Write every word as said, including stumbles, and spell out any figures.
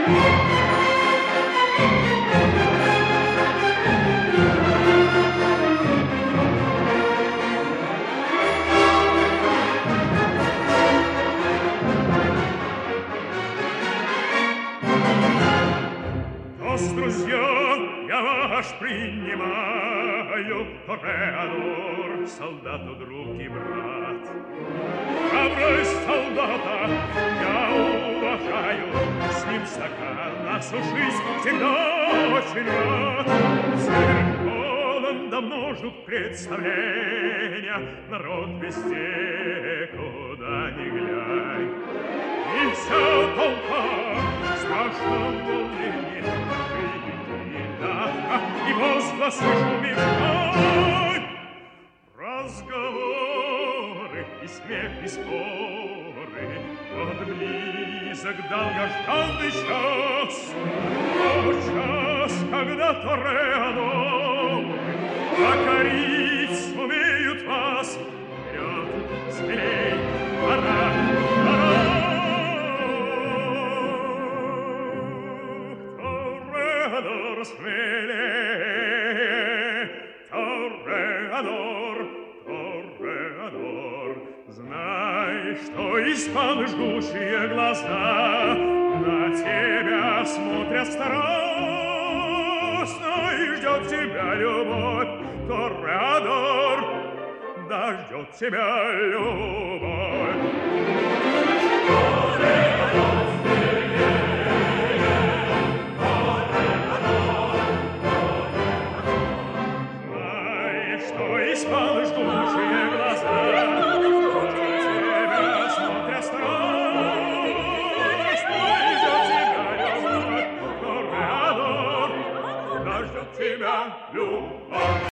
Друзья, я ваш принимаю, Тореадор, солдату друг и брат. Храбрость солдата я уважаю, с ним стакан осушись, всегда очень рад. Цирк полон, давно ждут представления, народ везде, куда ни глянь. И вся толпа в страшном волнении, и возгласы шумит вдаль. Разговоры и смех, и споры, вот близок долгожданный час. О, час, когда Тореадоры покорить сумеют вас. Вперед, смелей, пора, пора. Тореадор, смелее, Тореадор, Тореадор, знай, что испан жгучие глаза на тебя смотрят страстно, и ждет тебя любовь, Тореадор, да ждет тебя любовь. Тореадор, испан жгучие глаза тебя смотрят страстно, ждет тебя любовь, Тореадор, да ждет тебя любовь.